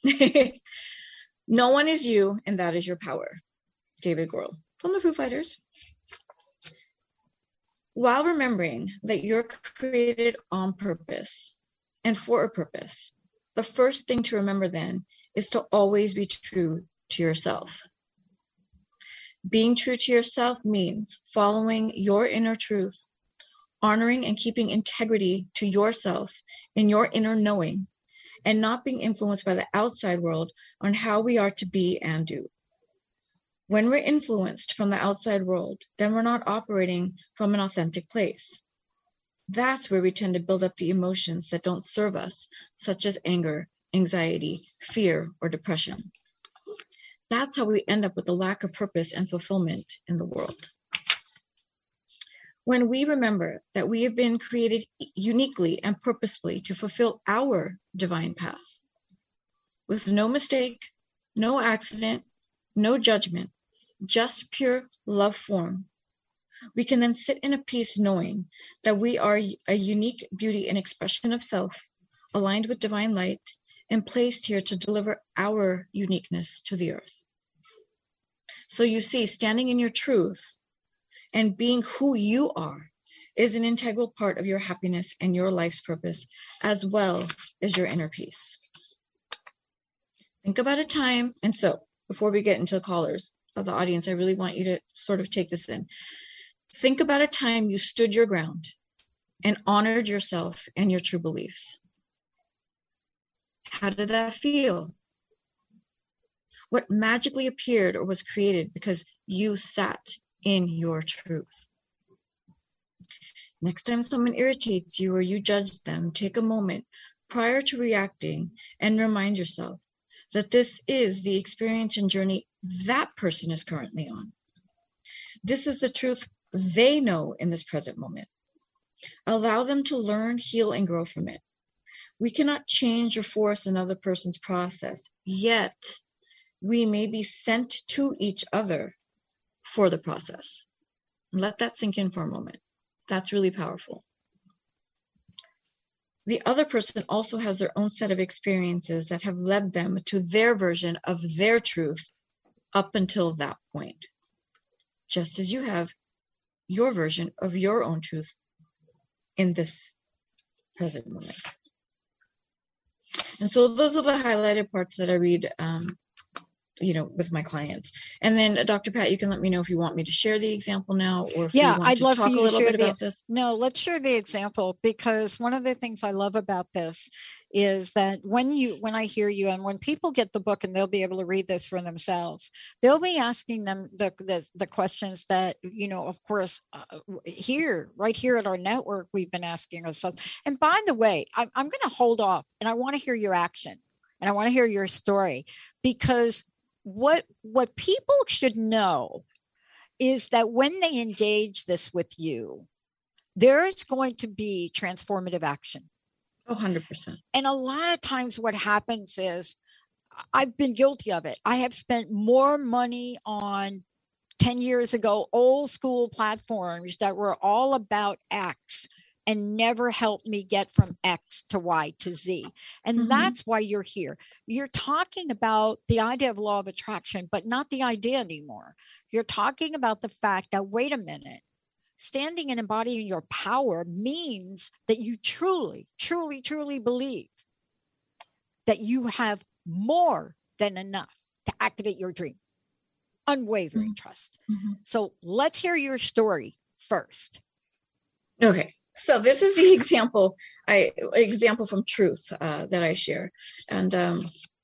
[SPEAKER 3] No one is you, and that is your power. David Grohl from the Foo Fighters. While remembering that you're created on purpose and for a purpose, the first thing to remember then is to always be true to yourself. Being true to yourself means following your inner truth, honoring and keeping integrity to yourself in your inner knowing, and not being influenced by the outside world on how we are to be and do. When we're influenced from the outside world, then we're not operating from an authentic place. That's where we tend to build up the emotions that don't serve us, such as anger, anxiety, fear, or depression. That's how we end up with a lack of purpose and fulfillment in the world. When we remember that we have been created uniquely and purposefully to fulfill our divine path, with no mistake, no accident, no judgment, just pure love form, we can then sit in a peace knowing that we are a unique beauty and expression of self, aligned with divine light, and placed here to deliver our uniqueness to the earth. So you see, standing in your truth and being who you are is an integral part of your happiness and your life's purpose, as well as your inner peace. Think about a time, and so before we get into the callers of the audience, I really want you to sort of take this in. Think about a time you stood your ground and honored yourself and your true beliefs. How did that feel? What magically appeared or was created because you sat in your truth? Next time someone irritates you or you judge them, take a moment prior to reacting and remind yourself that this is the experience and journey that person is currently on. This is the truth they know in this present moment. Allow them to learn, heal, and grow from it. We cannot change or force another person's process, yet we may be sent to each other for the process. Let that sink in for a moment. That's really powerful. the other person also has their own set of experiences that have led them to their version of their truth up until that point, just as you have your version of your own truth in this present moment. And so those are the highlighted parts that I read, um, you know, with my clients. And then uh, Doctor Pat, you can let me know if you want me to share the example now, or if
[SPEAKER 2] yeah,
[SPEAKER 3] you want
[SPEAKER 2] I'd
[SPEAKER 3] to
[SPEAKER 2] love
[SPEAKER 3] talk
[SPEAKER 2] for you
[SPEAKER 3] a little
[SPEAKER 2] to share
[SPEAKER 3] bit
[SPEAKER 2] the,
[SPEAKER 3] about this.
[SPEAKER 2] No, let's share the example, because one of the things I love about this is that when you, when I hear you, and when people get the book and they'll be able to read this for themselves, they'll be asking them the, the, the questions that, you know, of course, uh, here, right here at our network, we've been asking ourselves. And by the way, I'm, I'm going to hold off, and I want to hear your action, and I want to hear your story, because what, what people should know is that when they engage this with you, there's going to be transformative action.
[SPEAKER 3] Oh, one hundred percent.
[SPEAKER 2] And a lot of times what happens is, I've been guilty of it. I have spent more money on ten years ago, old school platforms that were all about X and never helped me get from X to Y to Z. And mm-hmm. that's why you're here. You're talking about the idea of law of attraction, but not the idea anymore. You're talking about the fact that, wait a minute, standing and embodying your power means that you truly, truly, truly believe that you have more than enough to activate your dream. Unwavering mm-hmm. trust. Mm-hmm. So let's hear your story first.
[SPEAKER 3] Okay. So this is the example, I example from Truth uh, that I share, and um,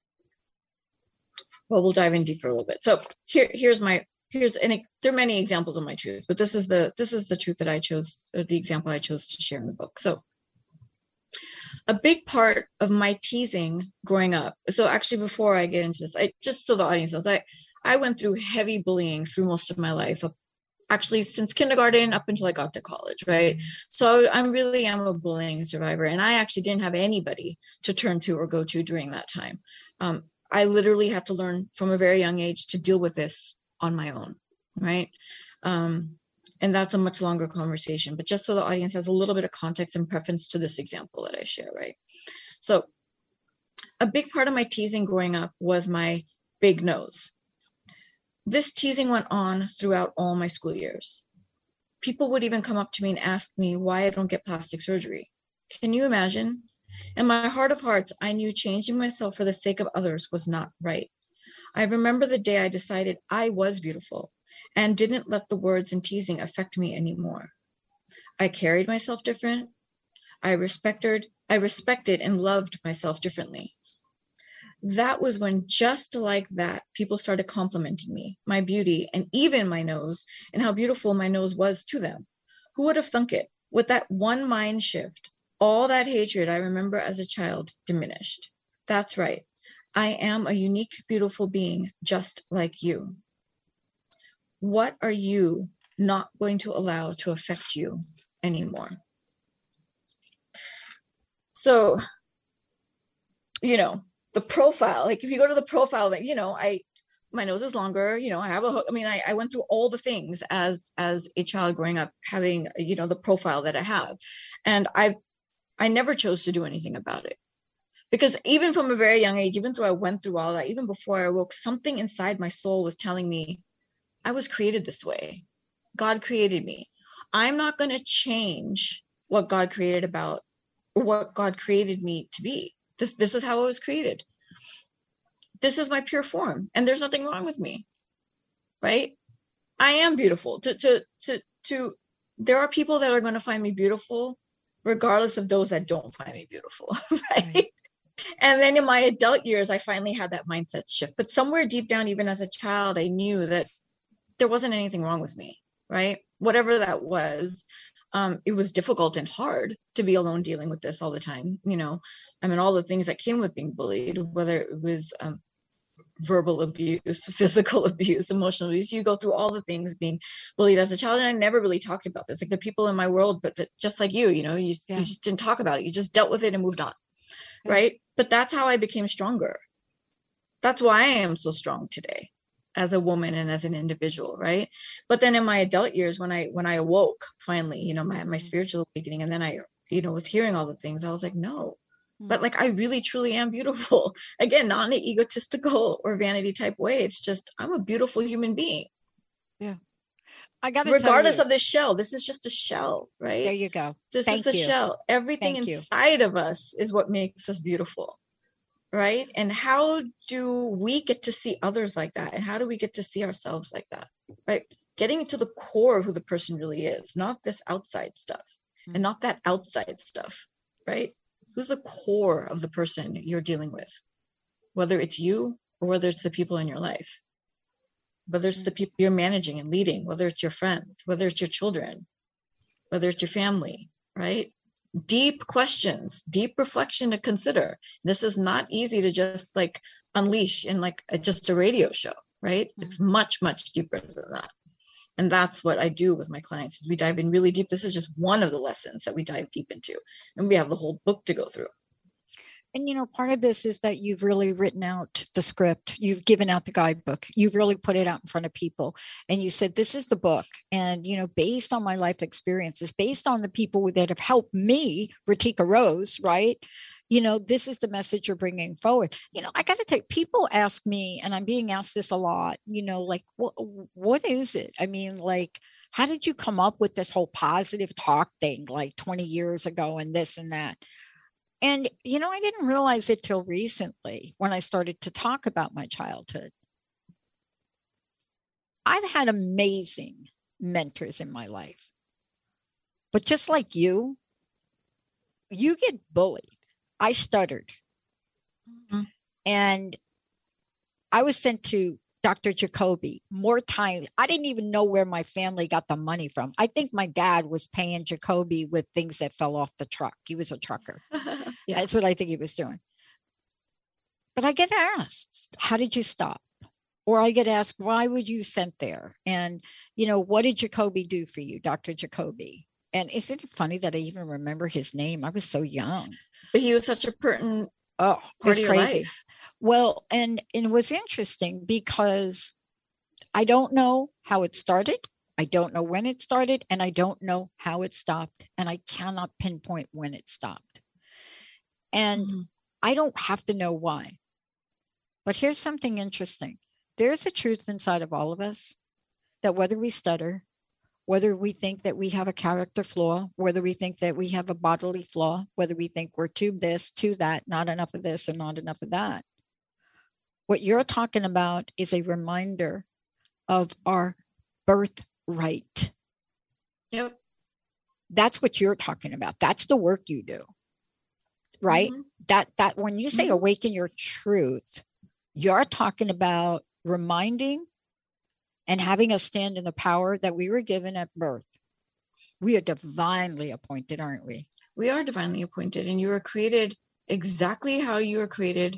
[SPEAKER 3] well, we'll dive in deeper a little bit. So here, here's my here's any. There are many examples of my truth, but this is the this is the truth that I chose, or the example I chose to share in the book. So a big part of my teasing growing up. So actually, before I get into this, I just so the audience knows, I I went through heavy bullying through most of my life. Actually, since kindergarten up until I got to college, right? So I'm really am a bullying survivor, and I actually didn't have anybody to turn to or go to during that time. Um, I literally had to learn from a very young age to deal with this on my own, right? Um, and that's a much longer conversation, but just so the audience has a little bit of context and preference to this example that I share, right? So a big part of my teasing growing up was my big nose. This teasing went on throughout all my school years. People would even come up to me and ask me why I don't get plastic surgery. Can you imagine? In my heart of hearts, I knew changing myself for the sake of others was not right. I remember the day I decided I was beautiful and didn't let the words and teasing affect me anymore. I carried myself different. I respected, I respected and loved myself differently. That was when, just like that, people started complimenting me, my beauty, and even my nose, and how beautiful my nose was to them. Who would have thunk it? With that one mind shift, all that hatred I remember as a child diminished. That's right. I am a unique, beautiful being, just like you. What are you not going to allow to affect you anymore? So, you know, the profile, like if you go to the profile that, you know, I, my nose is longer, you know, I have a hook. I mean, I, I went through all the things as, as a child growing up, having, you know, the profile that I have. And I, I never chose to do anything about it, because even from a very young age, even though I went through all that, even before I woke, something inside my soul was telling me I was created this way. God created me. I'm not going to change what God created about, or what God created me to be. This, this is how I was created. This is my pure form, and there's nothing wrong with me, right? I am beautiful. To, to, to, to, there are people that are going to find me beautiful, regardless of those that don't find me beautiful, right? right? And then in my adult years, I finally had that mindset shift. But somewhere deep down, even as a child, I knew that there wasn't anything wrong with me, right? Whatever that was. Um, it was difficult and hard to be alone dealing with this all the time. You know, I mean, all the things that came with being bullied, whether it was um, verbal abuse, physical abuse, emotional abuse, you go through all the things being bullied as a child. And I never really talked about this. Like the people in my world, but the, just like you, you know, you, yeah. you just didn't talk about it. You just dealt with it and moved on. Yeah. Right. But that's how I became stronger. That's why I am so strong today, as a woman and as an individual, right? But then in my adult years, when I when I awoke finally, you know, my, my spiritual awakening, and then I you know, was hearing all the things, I was like, no, but like, I really, truly am beautiful. Again, not in an egotistical or vanity type way. It's just, I'm a beautiful human being.
[SPEAKER 2] Yeah. I got to
[SPEAKER 3] regardless of this shell, this is just a shell, right?
[SPEAKER 2] There you go.
[SPEAKER 3] This
[SPEAKER 2] Thank
[SPEAKER 3] is the
[SPEAKER 2] you.
[SPEAKER 3] shell. Everything
[SPEAKER 2] Thank
[SPEAKER 3] inside
[SPEAKER 2] you.
[SPEAKER 3] of us is what makes us beautiful, right? And how do we get to see others like that? And how do we get to see ourselves like that, right? Getting to the core of who the person really is, not this outside stuff mm-hmm. and not that outside stuff, right? Who's the core of the person you're dealing with, whether it's you or whether it's the people in your life, whether it's the people you're managing and leading, whether it's your friends, whether it's your children, whether it's your family, right? Deep questions, deep reflection to consider. This is not easy to just like unleash in like a, just a radio show, right? Mm-hmm. It's much, much deeper than that. And that's what I do with my clients. We dive in really deep. This is just one of the lessons that we dive deep into. And we have the whole book to go through.
[SPEAKER 2] And, you know, part of this is that you've really written out the script. You've given out the guidebook. You've really put it out in front of people. And you said, this is the book. And, you know, based on my life experiences, based on the people that have helped me, Ratika Rose, right? You know, this is the message you're bringing forward. You know, I got to take, people ask me, and I'm being asked this a lot, you know, like, what, what is it? I mean, like, how did you come up with this whole positive talk thing like twenty years ago and this and that? And, you know, I didn't realize it till recently when I started to talk about my childhood. I've had amazing mentors in my life. But just like you, you get bullied. I stuttered. Mm-hmm. And I was sent to Doctor Jacoby more time. I didn't even know where my family got the money from. I think my dad was paying Jacoby with things that fell off the truck. He was a trucker. Yeah. That's what I think he was doing. But I get asked, how did you stop? Or I get asked, why would you sent there? And, you know, what did Jacoby do for you, Doctor Jacoby? And isn't it funny that I even remember his name? I was so young.
[SPEAKER 3] But he was such a pertinent
[SPEAKER 2] oh,
[SPEAKER 3] part of your
[SPEAKER 2] crazy.
[SPEAKER 3] life.
[SPEAKER 2] Well, and, and it was interesting because I don't know how it started. I don't know when it started, and I don't know how it stopped. And I cannot pinpoint when it stopped. And mm-hmm. I don't have to know why. But here's something interesting. There's a truth inside of all of us that whether we stutter, whether we think that we have a character flaw, whether we think that we have a bodily flaw, whether we think we're too this, too that, not enough of this or not enough of that. What you're talking about is a reminder of our birthright.
[SPEAKER 3] Yep.
[SPEAKER 2] That's what you're talking about. That's the work you do, right? Mm-hmm. That, that when you say mm-hmm. awaken your truth, you're talking about reminding and having us stand in the power that we were given at birth. We are divinely appointed, aren't we?
[SPEAKER 3] We are divinely appointed, and you were created exactly how you were created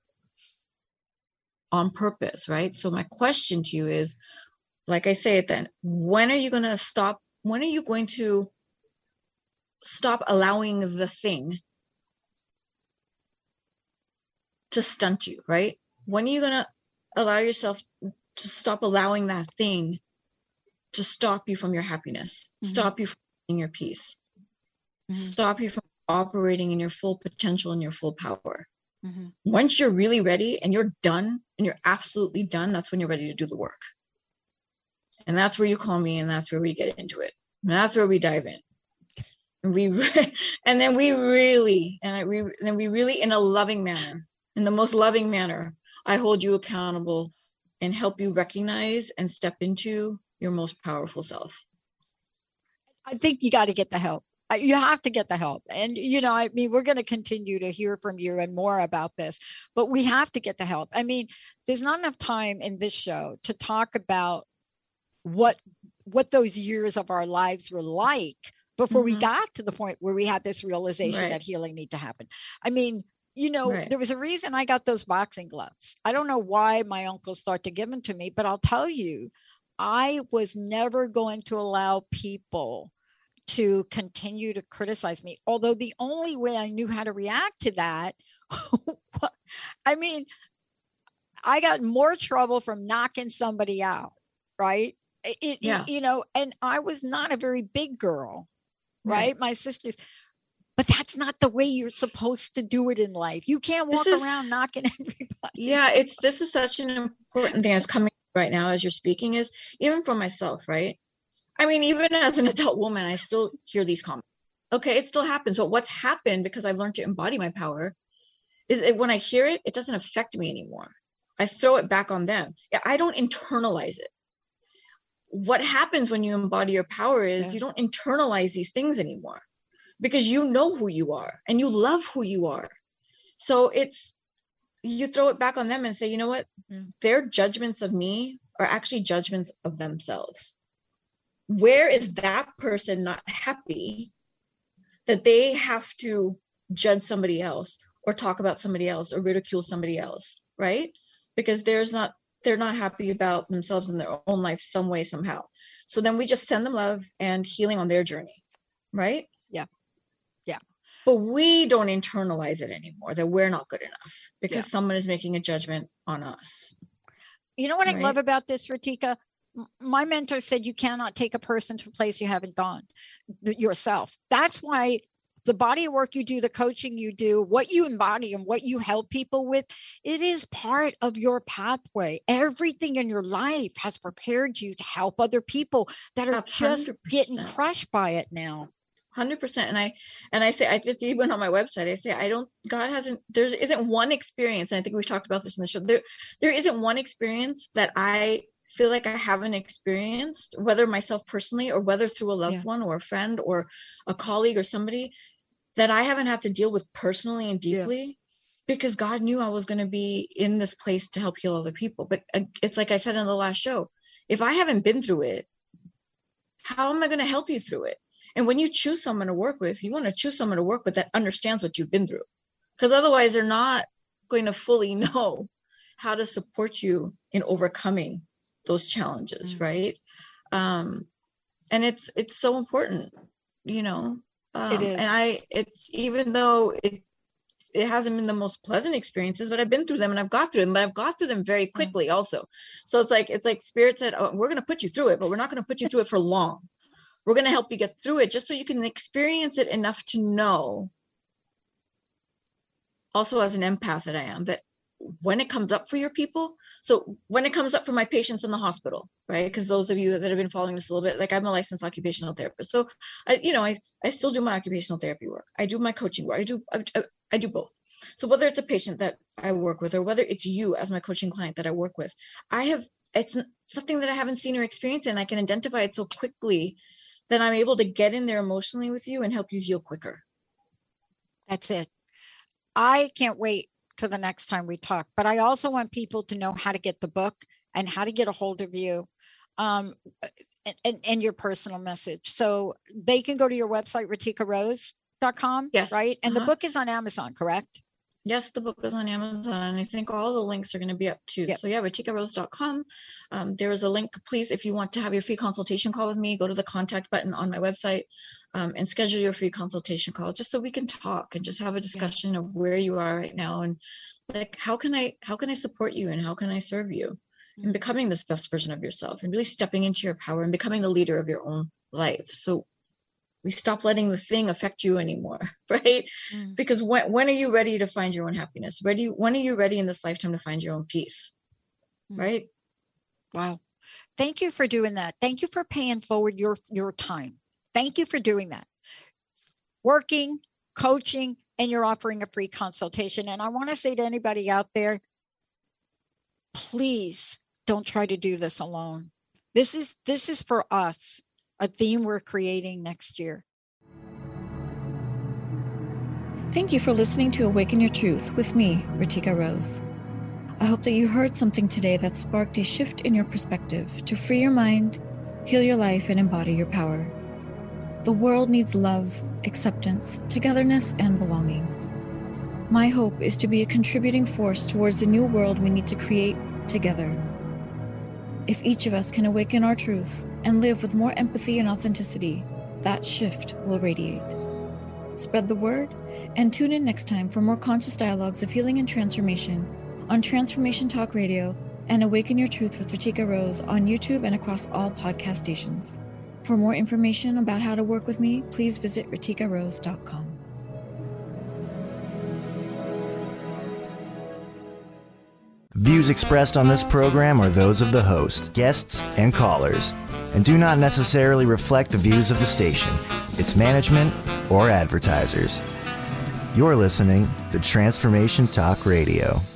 [SPEAKER 3] on purpose, right? So my question to you is, like I say it then, when are you going to stop? When are you going to stop allowing the thing to stunt you, right? When are you going to allow yourself to stop allowing that thing to stop you from your happiness, mm-hmm. stop you from your peace, mm-hmm. stop you from operating in your full potential and your full power? Mm-hmm. Once you're really ready and you're done and you're absolutely done, that's when you're ready to do the work. And that's where you call me, and that's where we get into it. And that's where we dive in. And we, and then we really, and I, we, and then we really, in a loving manner, in the most loving manner, I hold you accountable and help you recognize and step into your most powerful self.
[SPEAKER 2] I think you got to get the help. You have to get the help. And, you know, I mean, we're going to continue to hear from you and more about this, but we have to get the help. I mean, there's not enough time in this show to talk about what, what those years of our lives were like before mm-hmm. we got to the point where we had this realization right. that healing needed to happen. I mean, you know, right. there was a reason I got those boxing gloves. I don't know why my uncles started to give them to me, but I'll tell you, I was never going to allow people to continue to criticize me. Although the only way I knew how to react to that, I mean, I got more trouble from knocking somebody out, right? It,
[SPEAKER 3] yeah.
[SPEAKER 2] You know, and I was not a very big girl, right? right? My sisters. But that's not the way you're supposed to do it in life. You can't walk
[SPEAKER 3] is,
[SPEAKER 2] around knocking everybody.
[SPEAKER 3] Yeah, it's this is such an important thing that's coming right now as you're speaking, is even for myself, right? I mean, even as an adult woman, I still hear these comments. Okay, it still happens. But what's happened, because I've learned to embody my power, is it, when I hear it, it doesn't affect me anymore. I throw it back on them. I don't internalize it. What happens when you embody your power is yeah. you don't internalize these things anymore, because you know who you are and you love who you are. So it's, you throw it back on them and say, you know what? Mm. Their judgments of me are actually judgments of themselves. Where is that person not happy that they have to judge somebody else or talk about somebody else or ridicule somebody else, right? Because there's not, they're not happy about themselves in their own life some way, somehow. So then we just send them love and healing on their journey, right?
[SPEAKER 2] Yeah. Yeah.
[SPEAKER 3] But we don't internalize it anymore, that we're not good enough because
[SPEAKER 2] Yeah.
[SPEAKER 3] someone is making a judgment on us.
[SPEAKER 2] You know what
[SPEAKER 3] Right.
[SPEAKER 2] I love about this, Ritika? M- My mentor said you cannot take a person to a place you haven't gone th- yourself. That's why the body of work you do, the coaching you do, what you embody and what you help people with, it is part of your pathway. Everything in your life has prepared you to help other people that are just getting crushed by it now.
[SPEAKER 3] one hundred percent. And I, and I say, I just even on my website, I say, I don't, God hasn't, there isn't one experience. And I think we've talked about this in the show. There, there isn't one experience that I feel like I haven't experienced, whether myself personally or whether through a loved
[SPEAKER 2] Yeah.
[SPEAKER 3] one or a friend or a colleague or somebody, that I haven't had to deal with personally and deeply, because God knew I was going to be in this place to help heal other people. But uh, it's like I said in the last show, if I haven't been through it, how am I going to help you through it? And when you choose someone to work with, you want to choose someone to work with that understands what you've been through, because otherwise they're not going to fully know how to support you in overcoming those challenges.
[SPEAKER 2] Mm-hmm.
[SPEAKER 3] Right. Um, and it's, it's so important, you know. Um,
[SPEAKER 2] It is.
[SPEAKER 3] And I, it's, even though it, it hasn't been the most pleasant experiences, but I've been through them and I've got through them, but I've got through them very quickly also. So it's like, it's like Spirit said, oh, we're going to put you through it, but we're not going to put you through it for long. We're going to help you get through it just so you can experience it enough to know, also as an empath that I am, that when it comes up for your people, so when it comes up for my patients in the hospital, right? Because those of you that have been following this a little bit, like I'm a licensed occupational therapist. So, I, you know, I, I still do my occupational therapy work. I do my coaching work. I do, I, I do both. So whether it's a patient that I work with or whether it's you as my coaching client that I work with, I have, it's something that I haven't seen or experienced, and I can identify it so quickly that I'm able to get in there emotionally with you and help you heal quicker.
[SPEAKER 2] That's it. I can't wait till the next time we talk, but I also want people to know how to get the book and how to get a hold of you, um, and, and, and your personal message. So they can go to your website, ritika rose dot com,
[SPEAKER 3] Yes.
[SPEAKER 2] right? And
[SPEAKER 3] Uh-huh.
[SPEAKER 2] the book is on Amazon, correct?
[SPEAKER 3] Yes, the book is on Amazon, and I think all the links are going to be up too.
[SPEAKER 2] Yep.
[SPEAKER 3] So yeah, ritika rose dot com. Um, there is a link. Please, if you want to have your free consultation call with me, go to the contact button on my website um, and schedule your free consultation call, just so we can talk and just have a discussion of where you are right now, and like how can I how can I support you and how can I serve you in becoming this best version of yourself and really stepping into your power and becoming the leader of your own life. So we stop letting the thing affect you anymore, right?
[SPEAKER 2] Mm.
[SPEAKER 3] Because when when are you ready to find your own happiness? Ready? When are you ready in this lifetime to find your own peace?
[SPEAKER 2] Mm.
[SPEAKER 3] Right?
[SPEAKER 2] Wow. Thank you for doing that. Thank you for paying forward your, your time. Thank you for doing that. Working, coaching, and you're offering a free consultation. And I want to say to anybody out there, please don't try to do this alone. This is, this is for us, a theme we're creating next year.
[SPEAKER 1] Thank you for listening to Awaken Your Truth with me, Ritika Rose. I hope that you heard something today that sparked a shift in your perspective to free your mind, heal your life, and embody your power. The world needs love, acceptance, togetherness, and belonging. My hope is to be a contributing force towards the new world we need to create together. If each of us can awaken our truth and live with more empathy and authenticity, that shift will radiate. Spread the word and tune in next time for more conscious dialogues of healing and transformation on Transformation Talk Radio and Awaken Your Truth with Ritika Rose on YouTube and across all podcast stations. For more information about how to work with me, please visit ritika rose dot com.
[SPEAKER 15] The views expressed on this program are those of the host, guests, and callers, and do not necessarily reflect the views of the station, its management, or advertisers. You're listening to Transformation Talk Radio.